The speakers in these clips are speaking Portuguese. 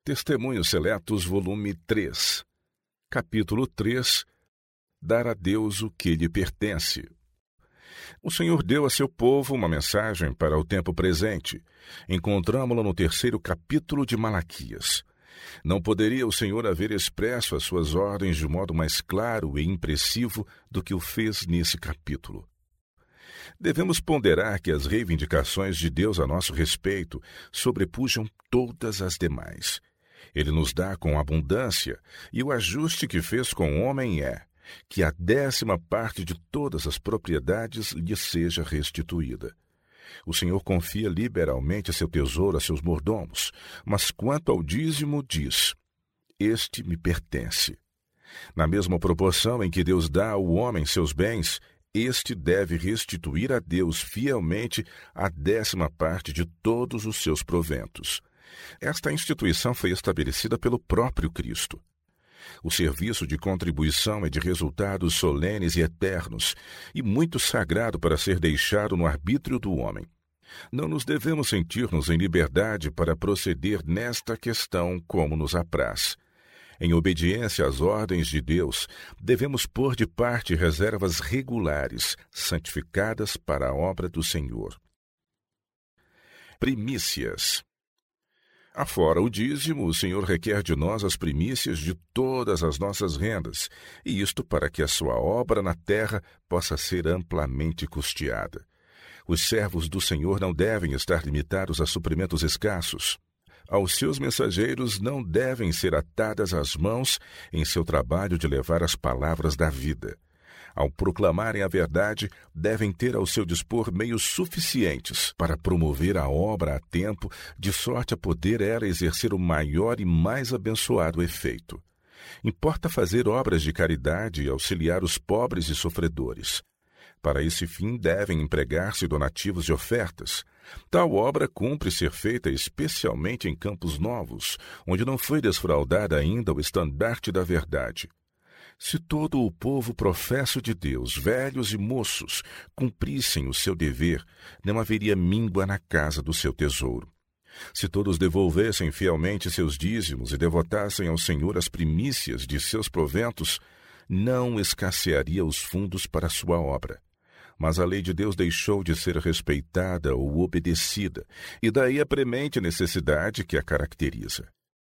Testemunhos Seletos, volume 3, capítulo 3, Dar a Deus o que lhe pertence. O Senhor deu a seu povo uma mensagem para o tempo presente. Encontramo-la no 3º capítulo de Malaquias. Não poderia o Senhor haver expresso as suas ordens de modo mais claro e impressivo do que o fez nesse capítulo. Devemos ponderar que as reivindicações de Deus a nosso respeito sobrepujam todas as demais. Ele nos dá com abundância, e o ajuste que fez com o homem é que a 10ª parte de todas as propriedades lhe seja restituída. O Senhor confia liberalmente seu tesouro a seus mordomos, mas quanto ao dízimo diz: este me pertence. Na mesma proporção em que Deus dá ao homem seus bens, este deve restituir a Deus fielmente a 10ª parte de todos os seus proventos. Esta instituição foi estabelecida pelo próprio Cristo. O serviço de contribuição é de resultados solenes e eternos, e muito sagrado para ser deixado no arbítrio do homem. Não nos devemos sentir-nos em liberdade para proceder nesta questão como nos apraz. Em obediência às ordens de Deus, devemos pôr de parte reservas regulares, santificadas para a obra do Senhor. Primícias. Afora o dízimo, o Senhor requer de nós as primícias de todas as nossas rendas, e isto para que a sua obra na terra possa ser amplamente custeada. Os servos do Senhor não devem estar limitados a suprimentos escassos. Aos seus mensageiros não devem ser atadas as mãos em seu trabalho de levar as palavras da vida. Ao proclamarem a verdade, devem ter ao seu dispor meios suficientes para promover a obra a tempo, de sorte a poder ela exercer o maior e mais abençoado efeito. Importa fazer obras de caridade e auxiliar os pobres e sofredores. Para esse fim devem empregar-se donativos e ofertas. Tal obra cumpre ser feita especialmente em campos novos, onde não foi desfraldada ainda o estandarte da verdade. Se todo o povo professo de Deus, velhos e moços, cumprissem o seu dever, não haveria míngua na casa do seu tesouro. Se todos devolvessem fielmente seus dízimos e devotassem ao Senhor as primícias de seus proventos, não escassearia os fundos para a sua obra. Mas a lei de Deus deixou de ser respeitada ou obedecida, e daí a premente necessidade que a caracteriza.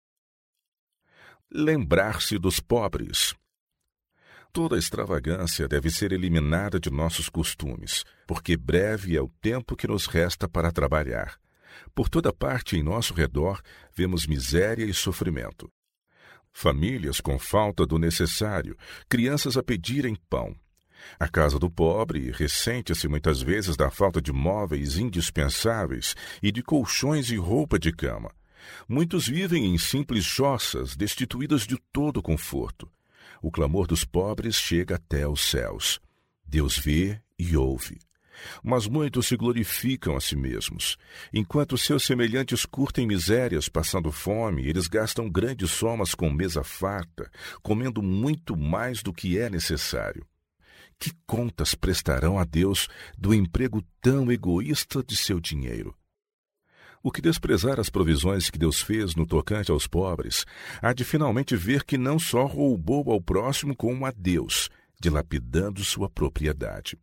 Lembrar-se dos pobres. Toda extravagância deve ser eliminada de nossos costumes, porque breve é o tempo que nos resta para trabalhar. Por toda parte em nosso redor vemos miséria e sofrimento. Famílias com falta do necessário, crianças a pedirem pão. A casa do pobre ressente-se muitas vezes da falta de móveis indispensáveis e de colchões e roupa de cama. Muitos vivem em simples choças, destituídas de todo conforto. O clamor dos pobres chega até os céus. Deus vê e ouve. Mas muitos se glorificam a si mesmos. Enquanto seus semelhantes curtem misérias passando fome, eles gastam grandes somas com mesa farta, comendo muito mais do que é necessário. Que contas prestarão a Deus do emprego tão egoísta de seu dinheiro? O que desprezar as provisões que Deus fez no tocante aos pobres, há de finalmente ver que não só roubou ao próximo como a Deus, dilapidando sua propriedade.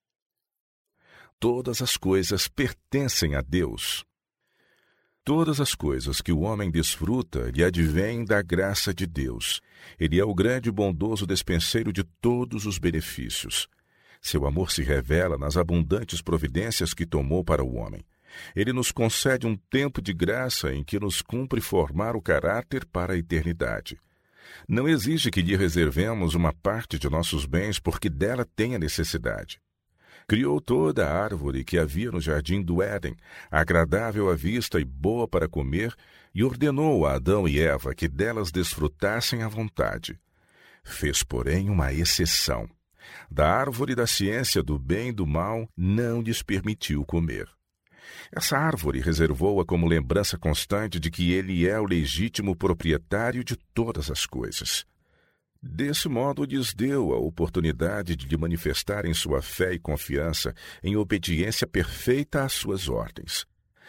Todas as coisas pertencem a Deus. Todas as coisas que o homem desfruta lhe advêm da graça de Deus. Ele é o grande e bondoso despenseiro de todos os benefícios. Seu amor se revela nas abundantes providências que tomou para o homem. Ele nos concede um tempo de graça em que nos cumpre formar o caráter para a eternidade. Não exige que lhe reservemos uma parte de nossos bens porque dela tenha necessidade. Criou toda a árvore que havia no jardim do Éden, agradável à vista e boa para comer, e ordenou a Adão e Eva que delas desfrutassem à vontade. Fez, porém, uma exceção. Da árvore da ciência do bem e do mal não lhes permitiu comer. Essa árvore reservou-a como lembrança constante de que ele é o legítimo proprietário de todas as coisas. Desse modo, lhes deu a oportunidade de lhe manifestarem sua fé e confiança em obediência perfeita às suas ordens.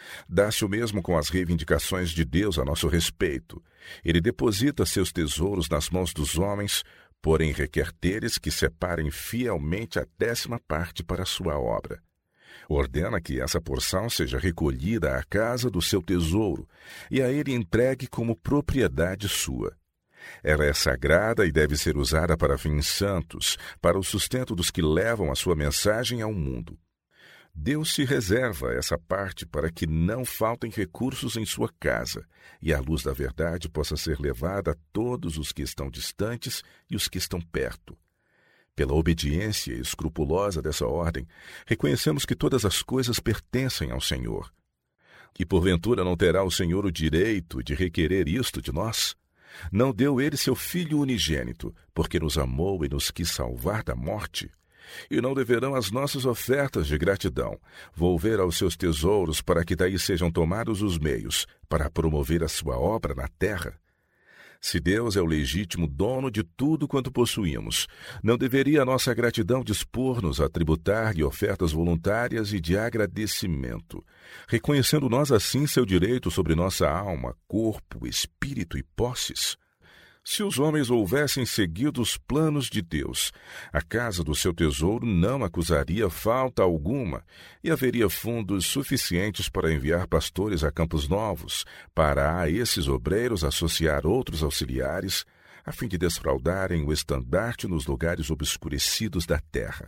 Dá-se o mesmo com as reivindicações de Deus a nosso respeito. Ele deposita seus tesouros nas mãos dos homens, porém requer deles que separem fielmente a 10ª parte para a sua obra. Ordena que essa porção seja recolhida à casa do seu tesouro e a ele entregue como propriedade sua. Ela é sagrada e deve ser usada para fins santos, para o sustento dos que levam a sua mensagem ao mundo. Deus se reserva essa parte para que não faltem recursos em sua casa e a luz da verdade possa ser levada a todos os que estão distantes e os que estão perto. Pela obediência escrupulosa dessa ordem, reconhecemos que todas as coisas pertencem ao Senhor. E porventura não terá o Senhor o direito de requerer isto de nós? Não deu ele seu Filho unigênito, porque nos amou e nos quis salvar da morte? E não deverão as nossas ofertas de gratidão volver aos seus tesouros para que daí sejam tomados os meios para promover a sua obra na terra? Se Deus é o legítimo dono de tudo quanto possuímos, não deveria a nossa gratidão dispor-nos a tributar-lhe ofertas voluntárias e de agradecimento, reconhecendo nós assim seu direito sobre nossa alma, corpo, espírito e posses? Se os homens houvessem seguido os planos de Deus, a casa do seu tesouro não acusaria falta alguma e haveria fundos suficientes para enviar pastores a campos novos, para a esses obreiros associar outros auxiliares, a fim de desfraldarem o estandarte nos lugares obscurecidos da terra.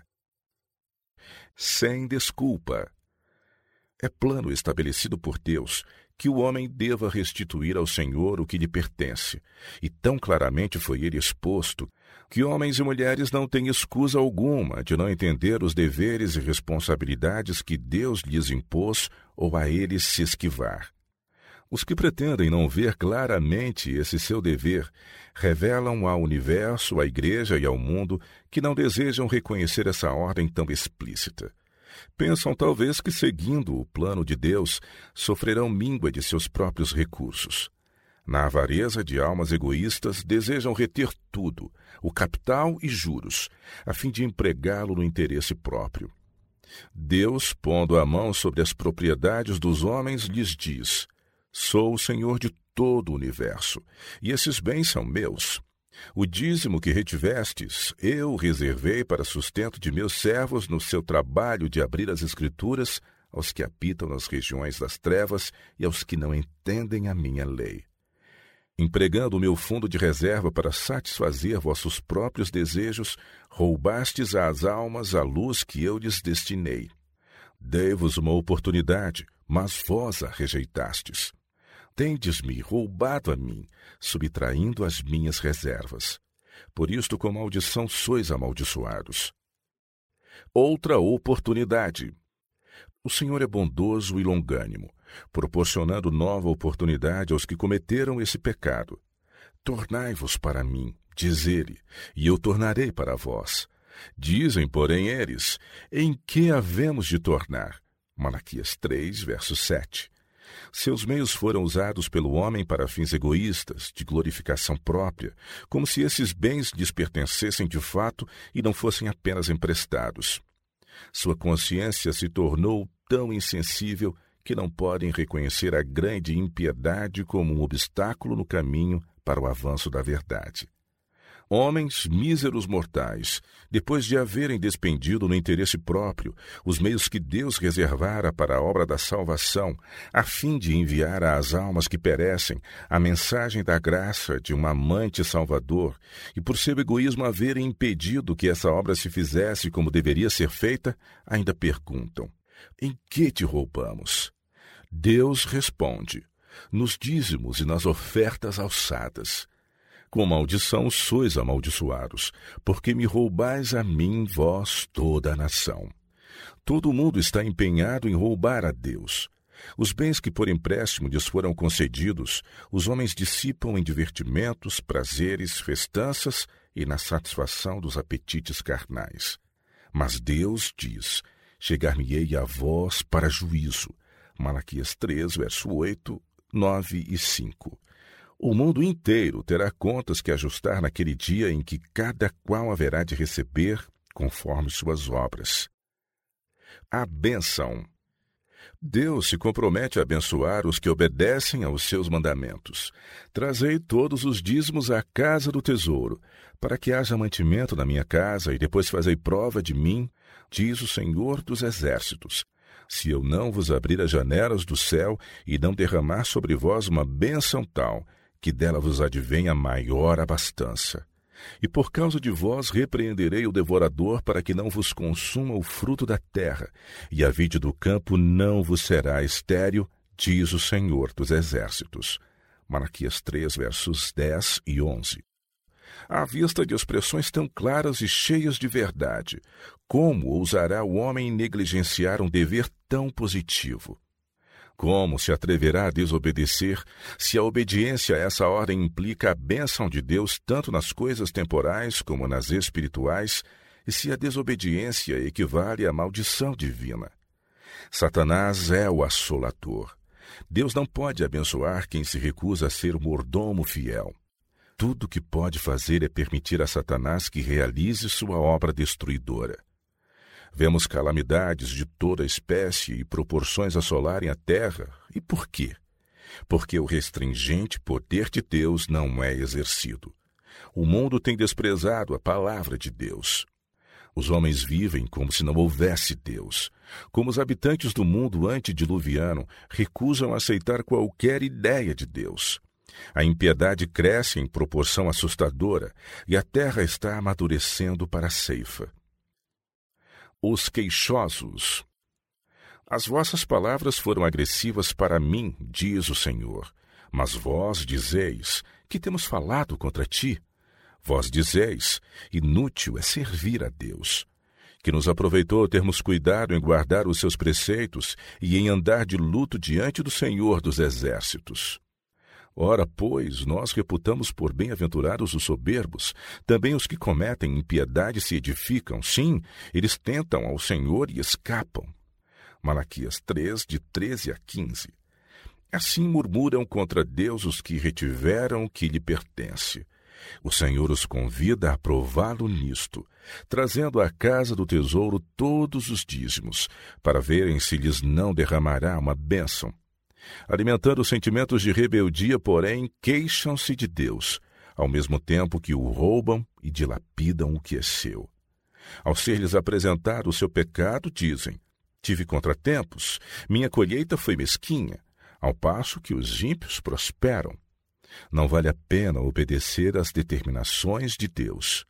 Sem desculpa. É plano estabelecido por Deus que o homem deva restituir ao Senhor o que lhe pertence, e tão claramente foi ele exposto que homens e mulheres não têm escusa alguma de não entender os deveres e responsabilidades que Deus lhes impôs ou a eles se esquivar. Os que pretendem não ver claramente esse seu dever revelam ao universo, à Igreja e ao mundo que não desejam reconhecer essa ordem tão explícita. Pensam talvez que, seguindo o plano de Deus, sofrerão míngua de seus próprios recursos. Na avareza de almas egoístas, desejam reter tudo, o capital e juros, a fim de empregá-lo no interesse próprio. Deus, pondo a mão sobre as propriedades dos homens, lhes diz: Sou o Senhor de todo o universo, e esses bens são meus. O dízimo que retivestes, eu reservei para sustento de meus servos no seu trabalho de abrir as Escrituras aos que habitam nas regiões das trevas e aos que não entendem a minha lei. Empregando o meu fundo de reserva para satisfazer vossos próprios desejos, roubastes às almas a luz que eu lhes destinei. Dei-vos uma oportunidade, mas vós a rejeitastes. Tendes-me roubado a mim, subtraindo as minhas reservas. Por isto, com maldição sois amaldiçoados. Outra oportunidade. O Senhor é bondoso e longânimo, proporcionando nova oportunidade aos que cometeram esse pecado. Tornai-vos para mim, diz ele, e eu tornarei para vós. Dizem, porém, eles, em que havemos de tornar? Malaquias 3, verso 7. Seus meios foram usados pelo homem para fins egoístas, de glorificação própria, como se esses bens lhes pertencessem de fato e não fossem apenas emprestados. Sua consciência se tornou tão insensível que não podem reconhecer a grande impiedade como um obstáculo no caminho para o avanço da verdade. Homens míseros mortais, depois de haverem despendido no interesse próprio os meios que Deus reservara para a obra da salvação, a fim de enviar às almas que perecem a mensagem da graça de um amante salvador, e por seu egoísmo haverem impedido que essa obra se fizesse como deveria ser feita, ainda perguntam: em que te roubamos? Deus responde: nos dízimos e nas ofertas alçadas. Com maldição sois amaldiçoados, porque me roubais a mim, vós, toda a nação. Todo mundo está empenhado em roubar a Deus. Os bens que por empréstimo lhes foram concedidos, os homens dissipam em divertimentos, prazeres, festanças e na satisfação dos apetites carnais. Mas Deus diz: chegar-me-ei a vós para juízo. Malaquias 3, verso 8, 9 e 5. O mundo inteiro terá contas que ajustar naquele dia em que cada qual haverá de receber conforme suas obras. A bênção. Deus se compromete a abençoar os que obedecem aos seus mandamentos. Trazei todos os dízimos à casa do tesouro, para que haja mantimento na minha casa, e depois fazei prova de mim, diz o Senhor dos Exércitos. Se eu não vos abrir as janelas do céu e não derramar sobre vós uma bênção tal, que dela vos advenha maior abastança. E por causa de vós repreenderei o devorador, para que não vos consuma o fruto da terra, e a vide do campo não vos será estéril, diz o Senhor dos Exércitos. Malaquias 3, versos 10 e 11. À vista de expressões tão claras e cheias de verdade, como ousará o homem negligenciar um dever tão positivo? Como se atreverá a desobedecer, se a obediência a essa ordem implica a bênção de Deus tanto nas coisas temporais como nas espirituais, e se a desobediência equivale à maldição divina? Satanás é o assolador. Deus não pode abençoar quem se recusa a ser mordomo fiel. Tudo o que pode fazer é permitir a Satanás que realize sua obra destruidora. Vemos calamidades de toda espécie e proporções assolarem a terra. E por quê? Porque o restringente poder de Deus não é exercido. O mundo tem desprezado a palavra de Deus. Os homens vivem como se não houvesse Deus. Como os habitantes do mundo antediluviano recusam aceitar qualquer ideia de Deus. A impiedade cresce em proporção assustadora e a terra está amadurecendo para a ceifa. Os queixosos. As vossas palavras foram agressivas para mim, diz o Senhor. Mas vós dizeis, que temos falado contra ti? Vós dizeis, inútil é servir a Deus. Que nos aproveitou termos cuidado em guardar os seus preceitos e em andar de luto diante do Senhor dos Exércitos. Ora, pois, nós reputamos por bem-aventurados os soberbos, também os que cometem impiedade se edificam, sim, eles tentam ao Senhor e escapam. Malaquias 3, de 13 a 15. Assim murmuram contra Deus os que retiveram o que lhe pertence. O Senhor os convida a prová-lo nisto, trazendo à casa do tesouro todos os dízimos, para verem se lhes não derramará uma bênção. Alimentando sentimentos de rebeldia, porém, queixam-se de Deus, ao mesmo tempo que o roubam e dilapidam o que é seu. Ao ser-lhes apresentado o seu pecado, dizem, tive contratempos, minha colheita foi mesquinha, ao passo que os ímpios prosperam. Não vale a pena obedecer às determinações de Deus.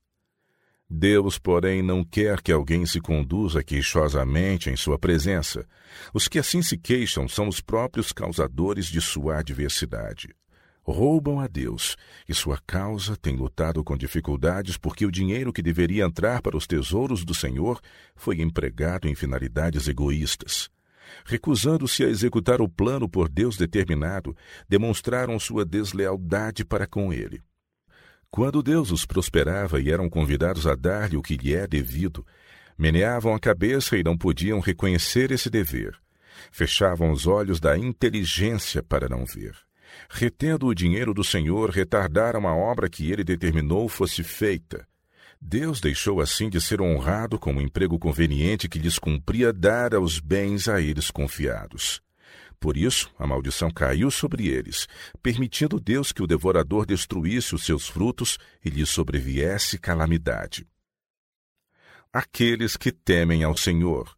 Deus, porém, não quer que alguém se conduza queixosamente em sua presença. Os que assim se queixam são os próprios causadores de sua adversidade. Roubam a Deus, e sua causa tem lutado com dificuldades porque o dinheiro que deveria entrar para os tesouros do Senhor foi empregado em finalidades egoístas. Recusando-se a executar o plano por Deus determinado, demonstraram sua deslealdade para com ele. Quando Deus os prosperava e eram convidados a dar-lhe o que lhe é devido, meneavam a cabeça e não podiam reconhecer esse dever. Fechavam os olhos da inteligência para não ver. Retendo o dinheiro do Senhor, retardaram a obra que ele determinou fosse feita. Deus deixou assim de ser honrado com o emprego conveniente que lhes cumpria dar aos bens a eles confiados. Por isso, a maldição caiu sobre eles, permitindo Deus que o devorador destruísse os seus frutos e lhes sobreviesse calamidade. Aqueles que temem ao Senhor.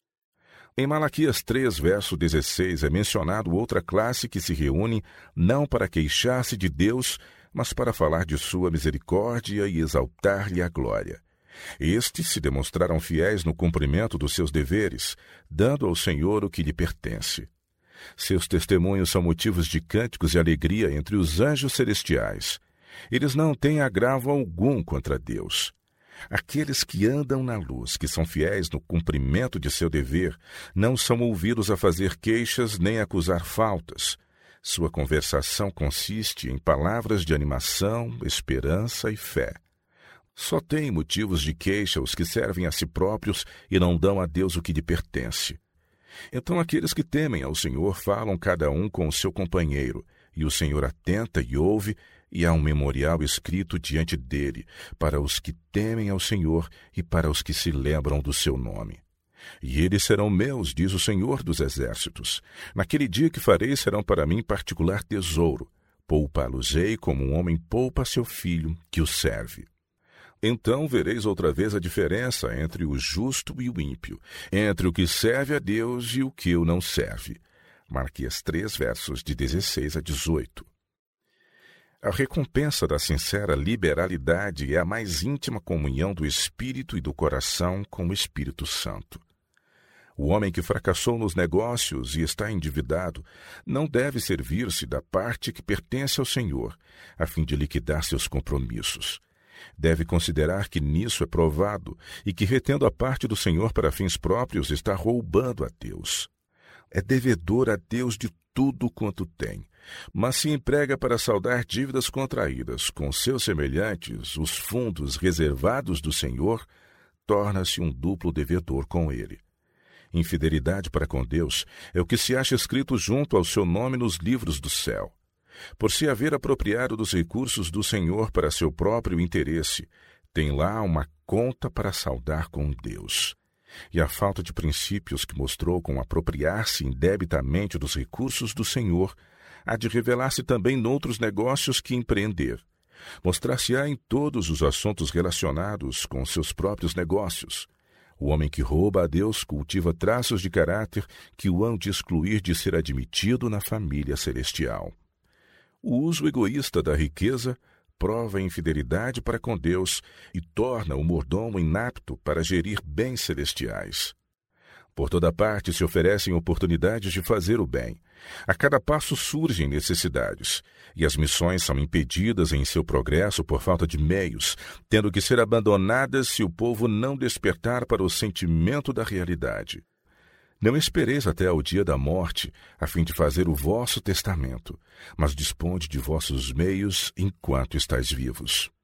Em Malaquias 3, verso 16, é mencionado outra classe que se reúne não para queixar-se de Deus, mas para falar de sua misericórdia e exaltar-lhe a glória. Estes se demonstraram fiéis no cumprimento dos seus deveres, dando ao Senhor o que lhe pertence. Seus testemunhos são motivos de cânticos e alegria entre os anjos celestiais. Eles não têm agravo algum contra Deus. Aqueles que andam na luz, que são fiéis no cumprimento de seu dever, não são ouvidos a fazer queixas nem a acusar faltas. Sua conversação consiste em palavras de animação, esperança e fé. Só têm motivos de queixa os que servem a si próprios e não dão a Deus o que lhe pertence. Então aqueles que temem ao Senhor falam cada um com o seu companheiro, e o Senhor atenta e ouve, e há um memorial escrito diante dele, para os que temem ao Senhor e para os que se lembram do seu nome. E eles serão meus, diz o Senhor dos Exércitos. Naquele dia que farei serão para mim particular tesouro. Poupá-los-ei como um homem poupa seu filho que o serve. Então vereis outra vez a diferença entre o justo e o ímpio, entre o que serve a Deus e o que o não serve. Marquês 3, versos de 16 a 18. A recompensa da sincera liberalidade é a mais íntima comunhão do espírito e do coração com o Espírito Santo. O homem que fracassou nos negócios e está endividado não deve servir-se da parte que pertence ao Senhor, a fim de liquidar seus compromissos. Deve considerar que nisso é provado e que, retendo a parte do Senhor para fins próprios, está roubando a Deus. É devedor a Deus de tudo quanto tem, mas se emprega para saldar dívidas contraídas com seus semelhantes, os fundos reservados do Senhor, torna-se um duplo devedor com ele. Infidelidade para com Deus é o que se acha escrito junto ao seu nome nos livros do céu. Por se haver apropriado dos recursos do Senhor para seu próprio interesse, tem lá uma conta para saldar com Deus. E a falta de princípios que mostrou com apropriar-se indebitamente dos recursos do Senhor há de revelar-se também noutros negócios que empreender. Mostrar-se-á em todos os assuntos relacionados com seus próprios negócios. O homem que rouba a Deus cultiva traços de caráter que o hão de excluir de ser admitido na família celestial. O uso egoísta da riqueza prova a infidelidade para com Deus e torna o mordomo inapto para gerir bens celestiais. Por toda parte se oferecem oportunidades de fazer o bem. A cada passo surgem necessidades, e as missões são impedidas em seu progresso por falta de meios, tendo que ser abandonadas se o povo não despertar para o sentimento da realidade. Não espereis até ao dia da morte, a fim de fazer o vosso testamento, mas disponde de vossos meios enquanto estáis vivos.